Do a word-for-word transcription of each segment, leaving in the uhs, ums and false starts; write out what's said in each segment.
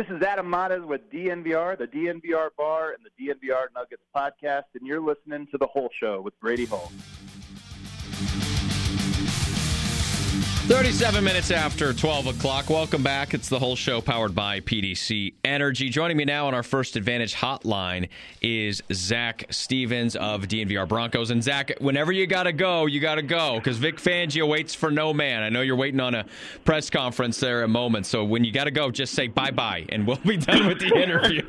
This is Adam Mares with D N V R, the D N V R Bar, and the D N V R Nuggets podcast, and you're listening to The Whole Show with Brady Hall. thirty-seven minutes after twelve o'clock. Welcome back. It's The Whole Show powered by P D C Energy. Joining me now on our First Advantage hotline is Zach Stevens of D N V R Broncos. And Zach, whenever you got to go, you got to go because Vic Fangio waits for no man. I know you're waiting on a press conference there at a moment. So when you got to go, just say bye-bye and we'll be done with the interview.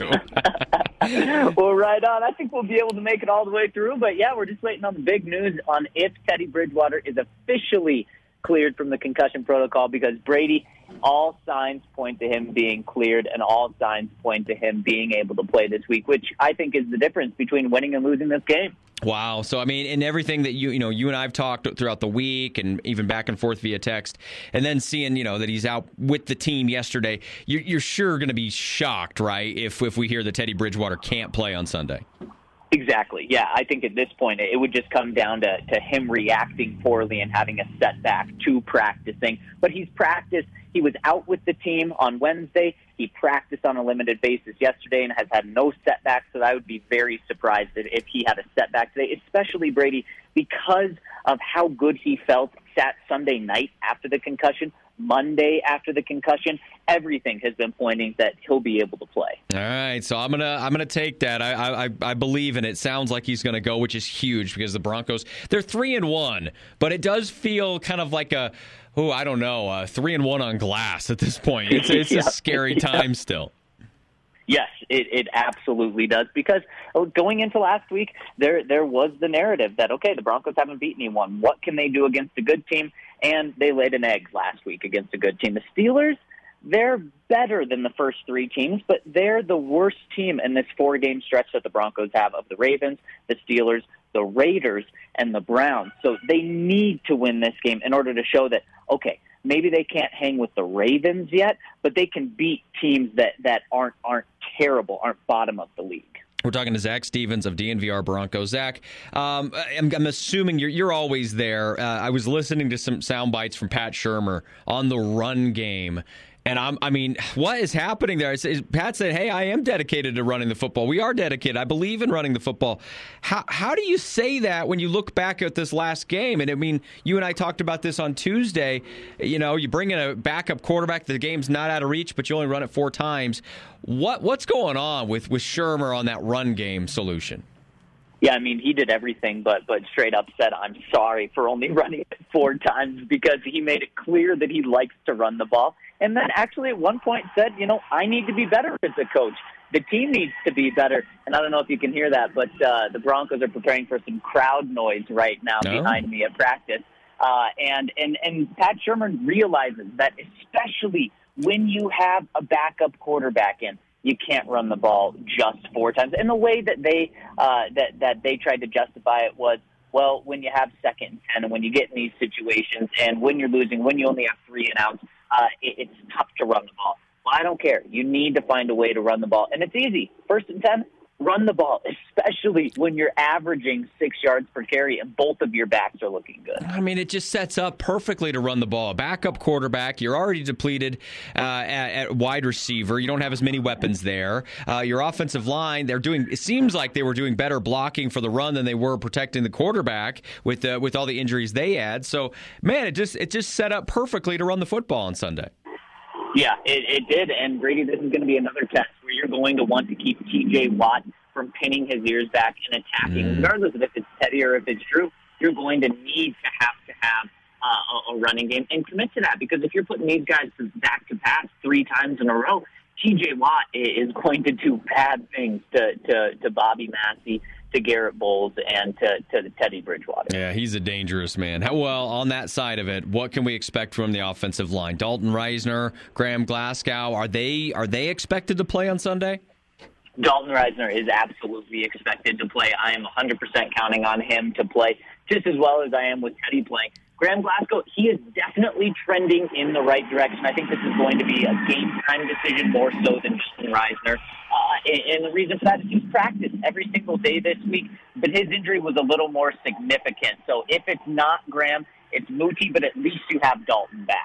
Well, right on. I think we'll be able to make it all the way through. But, yeah, we're just waiting on the big news on if Teddy Bridgewater is officially cleared from the concussion protocol, because Brady, all signs point to him being cleared and all signs point to him being able to play this week, which I think is the difference between winning and losing this game. Wow. So, I mean, in everything that you, you know, you and I have talked throughout the week and even back and forth via text, and then seeing, you know, that he's out with the team yesterday, you're, you're sure going to be shocked, right, if, if we hear that Teddy Bridgewater can't play on Sunday. Exactly. Yeah, I think at this point it would just come down to, to him reacting poorly and having a setback to practicing. But he's practiced. He was out with the team on Wednesday. He practiced on a limited basis yesterday and has had no setbacks, so I would be very surprised if, if he had a setback today, especially, Brady, because of how good he felt sat Sunday night after the concussion, Monday after the concussion. Everything has been pointing that he'll be able to play. All right, so I'm gonna I'm gonna take that. I I, I believe in it. Sounds like he's gonna go, which is huge because the Broncos, they're three and one, but it does feel kind of like a oh I don't know uh, three and one on glass at this point. It's it's yeah. a scary time yeah. still. Yes, it, it absolutely does, because going into last week, there there was the narrative that, okay, the Broncos haven't beaten anyone. What can they do against a good team? And they laid an egg last week against a good team. The Steelers, they're better than the first three teams, but they're the worst team in this four-game stretch that the Broncos have of the Ravens, the Steelers, the Raiders, and the Browns. So they need to win this game in order to show that, okay, maybe they can't hang with the Ravens yet, but they can beat teams that, that aren't aren't terrible, aren't bottom of the league. We're talking to Zach Stevens of D N V R Broncos. Zach, um, I'm, I'm assuming you're you're always there. Uh, I was listening to some sound bites from Pat Shurmur on the run game. And I'm, I mean, what is happening there? It's, it's, Pat said, hey, I am dedicated to running the football. We are dedicated. I believe in running the football. How how do you say that when you look back at this last game? And, I mean, you and I talked about this on Tuesday. You know, you bring in a backup quarterback. The game's not out of reach, but you only run it four times. What What's going on with, with Shurmur on that run game solution? Yeah, I mean, he did everything but but straight up said, I'm sorry for only running it four times, because he made it clear that he likes to run the ball. And then actually at one point said, you know, I need to be better as a coach. The team needs to be better. And I don't know if you can hear that, but uh, the Broncos are preparing for some crowd noise right now no. behind me at practice. Uh, and, and, and Pat Shurmur realizes that especially when you have a backup quarterback in, you can't run the ball just four times. And the way that they uh, that that they tried to justify it was, well, when you have second and ten, and when you get in these situations, and when you're losing, when you only have three and outs, uh, it, it's tough to run the ball. Well, I don't care. You need to find a way to run the ball, and it's easy. First and ten, run the ball, especially when you're averaging six yards per carry and both of your backs are looking good. I mean, it just sets up perfectly to run the ball. Backup quarterback, you're already depleted uh, at, at wide receiver. You don't have as many weapons there. Uh, your offensive line, they're doing. It seems like they were doing better blocking for the run than they were protecting the quarterback with uh, with all the injuries they had. So, man, it just it just set up perfectly to run the football on Sunday. Yeah, it, it did. And, Brady, this is going to be another test where you're going to want to keep T J Watt from pinning his ears back and attacking. Mm. Regardless of if it's Teddy or if it's Drew, you're going to need to have to have uh, a, a running game and commit to that. Because if you're putting these guys back to pass three times in a row, T J Watt is going to do bad things to, to, to Bobby Massey, to Garrett Bowles, and to, to Teddy Bridgewater. Yeah, he's a dangerous man. How, well, on that side of it, what can we expect from the offensive line? Dalton Reisner, Graham Glasgow, are they are they expected to play on Sunday? Dalton Reisner is absolutely expected to play. I am one hundred percent counting on him to play just as well as I am with Teddy playing. Graham Glasgow, he is definitely trending in the right direction. I think this is going to be a game-time decision more so than Dalton Reisner. Uh, and, and the reason for that is he's practiced every single day this week, but his injury was a little more significant. So if it's not Graham, it's Mooty, but at least you have Dalton back.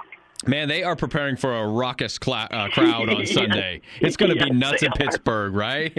Man, they are preparing for a raucous cl- uh, crowd on Sunday. It's going to yes, be nuts in are. Pittsburgh, right?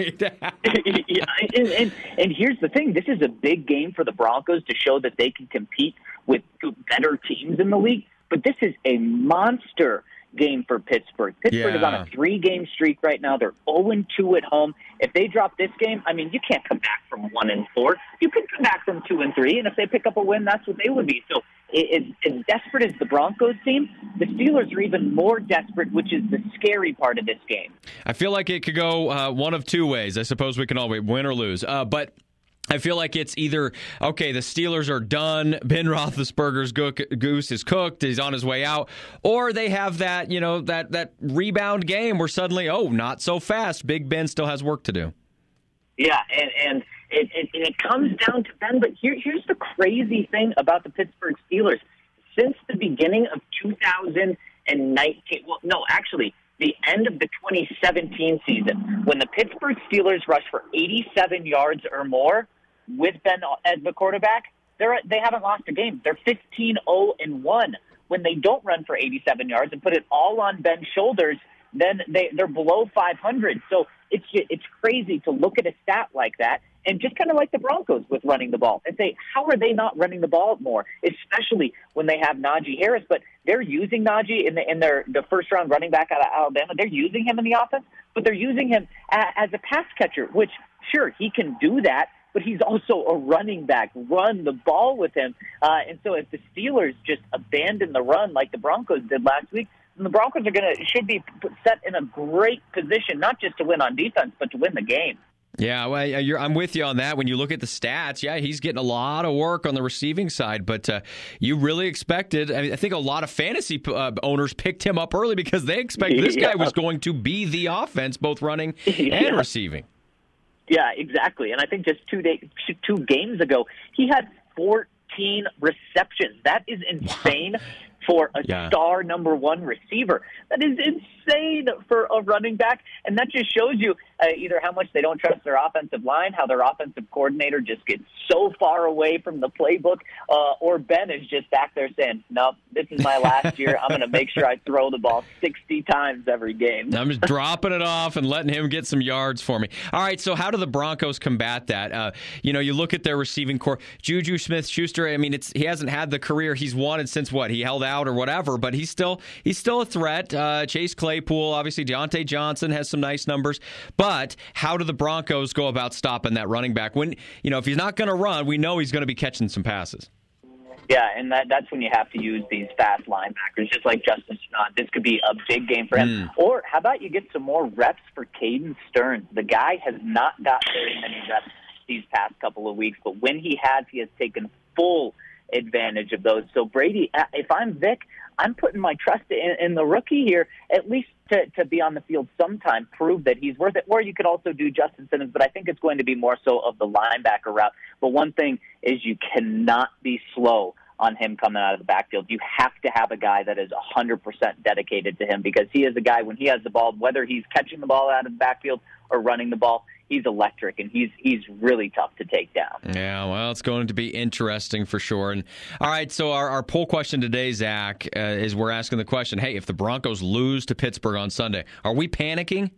yeah, and, and, and here's the thing. This is a big game for the Broncos to show that they can compete with better teams in the league. But this is a monster game for Pittsburgh. Pittsburgh Yeah. is on a three-game streak right now. They're oh and two at home. If they drop this game, I mean, you can't come back from one and four. You can come back from two and three, and if they pick up a win, that's what they would be. So as, as desperate as the Broncos seem, the Steelers are even more desperate, which is the scary part of this game. I feel like it could go uh, one of two ways. I suppose we can all win or lose. Uh, but I feel like it's either, okay, the Steelers are done, Ben Roethlisberger's go- goose is cooked, he's on his way out, or they have that, you know, that, that rebound game where suddenly, oh, not so fast, Big Ben still has work to do. Yeah, and, and it, it, and it comes down to Ben, but here, here's the crazy thing about the Pittsburgh Steelers. Since the beginning of two thousand nineteen, well, no, actually, the end of the twenty seventeen season, when the Pittsburgh Steelers rushed for eighty-seven yards or more, with Ben as the quarterback, they're they haven't lost a game. They're fifteen oh and one. When they don't run for eighty-seven yards and put it all on Ben's shoulders, then they they're below five hundred. So it's it's crazy to look at a stat like that and just kind of like the Broncos with running the ball and say, how are they not running the ball more? Especially when they have Najee Harris, but they're using Najee in the in their the first round running back out of Alabama. They're using him in the offense, but they're using him a, as a pass catcher, which sure he can do that. But he's also a running back. Run the ball with him. Uh, and so if the Steelers just abandon the run like the Broncos did last week, then the Broncos are going to should be set in a great position, not just to win on defense, but to win the game. Yeah, well, you're, I'm with you on that. When you look at the stats, yeah, he's getting a lot of work on the receiving side, but uh, you really expected, I mean, I think a lot of fantasy uh, owners picked him up early because they expected this yeah. guy was going to be the offense, both running yeah. and receiving. Yeah, exactly. And I think just two day, two games ago, he had fourteen receptions. That is insane for a yeah. star number one receiver. That is insane for a running back. And that just shows you uh, either how much they don't trust their offensive line, how their offensive coordinator just gets so far away from the playbook, uh, or Ben is just back there saying, nope, this is my last year. I'm going to make sure I throw the ball sixty times every game. I'm just dropping it off and letting him get some yards for me. All right, so how do the Broncos combat that? Uh, you know, you look at their receiving core. Juju Smith-Schuster, I mean, it's he hasn't had the career he's wanted since, what, he held out or whatever, but he's still he's still a threat. Uh, Chase Claypool, obviously Deontay Johnson has some nice numbers. But how do the Broncos go about stopping that running back? When, you know, if he's not going to run, we know he's going to be catching some passes. Yeah, and that, that's when you have to use these fast linebackers, just like Justin Snod. This could be a big game for him. Mm. Or how about you get some more reps for Caden Stearns? The guy has not got very many reps these past couple of weeks, but when he has, he has taken full advantage of those. So, Brady, if I'm Vic, I'm putting my trust in, in the rookie here, at least to, to be on the field sometime, prove that he's worth it. Or you could also do Justin Simmons, but I think it's going to be more so of the linebacker route. But one thing is you cannot be slow on him coming out of the backfield. You have to have a guy that is one hundred percent dedicated to him, because he is a guy, when he has the ball, whether he's catching the ball out of the backfield or running the ball, he's electric, and he's he's really tough to take down. Yeah, well, it's going to be interesting for sure. And all right, so our, our poll question today, Zach, uh, is we're asking the question, hey, if the Broncos lose to Pittsburgh on Sunday, are we panicking?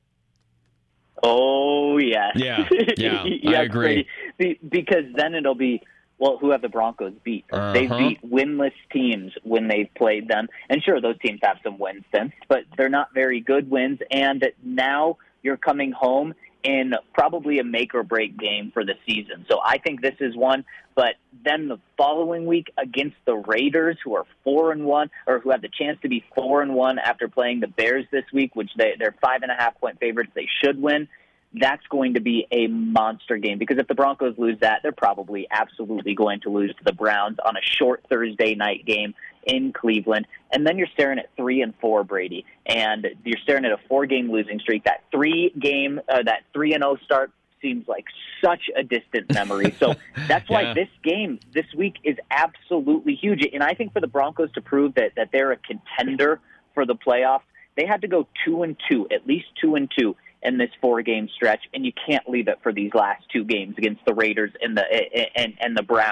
Oh, yes. Yeah, yeah, yes, I agree. Brady, because then it'll be, well, who have the Broncos beat? Uh-huh. They beat winless teams when they've played them. And sure, those teams have some wins since, but they're not very good wins. And now you're coming home in probably a make-or-break game for the season. So I think this is one. But then the following week against the Raiders, who are four and one, or who have the chance to be four and one after playing the Bears this week, which they, they're five and a half point favorites, they should win. That's going to be a monster game, because if the Broncos lose that, they're probably absolutely going to lose to the Browns on a short Thursday night game in Cleveland. And then you're staring at three and four, Brady, and you're staring at a four-game losing streak. That three-game, uh, that three and oh start seems like such a distant memory. So that's why yeah. this game this week is absolutely huge. And I think for the Broncos to prove that that they're a contender for the playoffs, they had to go two and two, at least two and two. In this four-game stretch, and you can't leave it for these last two games against the Raiders and the and, and the Browns.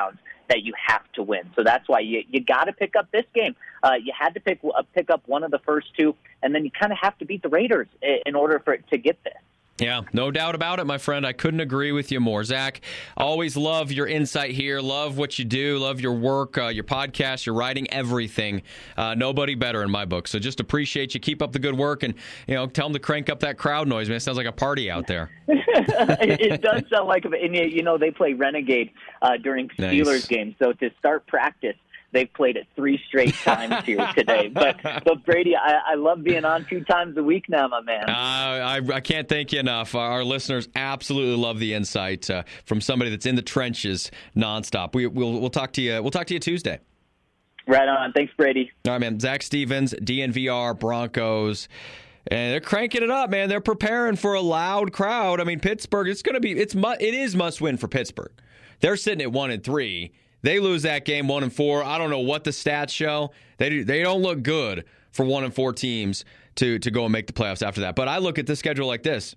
that you have to win. So that's why you you got to pick up this game. Uh, you had to pick uh, pick up one of the first two, and then you kind of have to beat the Raiders in order for it to get this. Yeah, no doubt about it, my friend. I couldn't agree with you more. Zach, always love your insight here. Love what you do. Love your work, uh, your podcast, your writing, everything. Uh, nobody better in my book. So just appreciate you. Keep up the good work, and you know, tell them to crank up that crowd noise, man. It sounds like a party out there. it, it does sound like, and you know, they play Renegade uh, during Steelers nice. games. So to start practice, they've played it three straight times here today. But, but Brady, I, I love being on two times a week now, my man. Uh, I, I can't thank you enough. Our listeners absolutely love the insight uh, from somebody that's in the trenches nonstop. We, we'll we'll talk to you. We'll talk to you Tuesday. Right on. Thanks, Brady. All right, man. Zach Stevens, D N V R Broncos. And they're cranking it up, man. They're preparing for a loud crowd. I mean, Pittsburgh. It's going to be. It's it is must win for Pittsburgh. They're sitting at one and three. They lose that game one and four. I don't know what the stats show. They do, they don't look good for one and four teams to to go and make the playoffs after that. But I look at the schedule like this: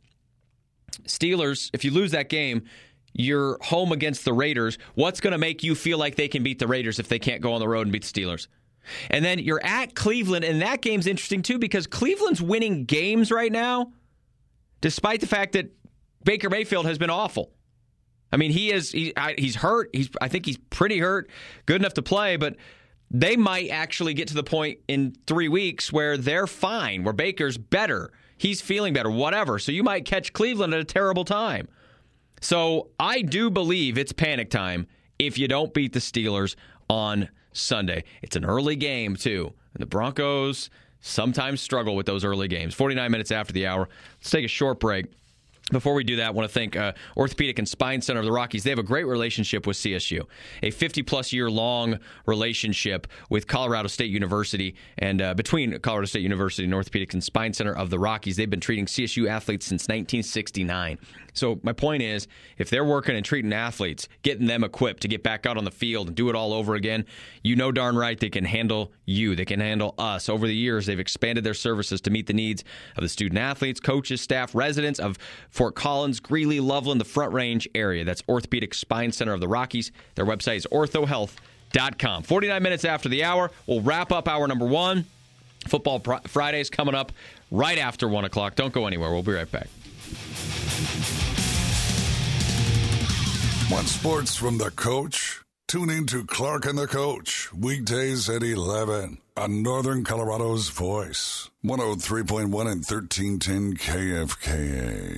Steelers. If you lose that game, you're home against the Raiders. What's going to make you feel like they can beat the Raiders if they can't go on the road and beat the Steelers? And then you're at Cleveland, and that game's interesting too because Cleveland's winning games right now, despite the fact that Baker Mayfield has been awful. I mean, he is he, I, he's hurt. He's I think he's pretty hurt, good enough to play, but they might actually get to the point in three weeks where they're fine, where Baker's better. He's feeling better, whatever. So you might catch Cleveland at a terrible time. So I do believe it's panic time if you don't beat the Steelers on Sunday. It's an early game, too. And the Broncos sometimes struggle with those early games. forty-nine minutes after the hour. Let's take a short break. Before we do that, I want to thank uh, Orthopedic and Spine Center of the Rockies. They have a great relationship with C S U, a fifty-plus year long relationship with Colorado State University, and uh, between Colorado State University and Orthopedic and Spine Center of the Rockies. They've been treating C S U athletes since nineteen sixty-nine. So my point is, if they're working and treating athletes, getting them equipped to get back out on the field and do it all over again, you know darn right they can handle you. They can handle us. Over the years, they've expanded their services to meet the needs of the student athletes, coaches, staff, residents of Fort Collins, Greeley, Loveland, the Front Range area. That's Orthopedic Spine Center of the Rockies. Their website is ortho health dot com. forty-nine minutes after the hour, we'll wrap up hour number one. Football Fridays coming up right after one o'clock. Don't go anywhere. We'll be right back. Want sports from the coach? Tune in to Clark and the Coach, weekdays at eleven on Northern Colorado's Voice, one oh three point one and thirteen ten K F K A.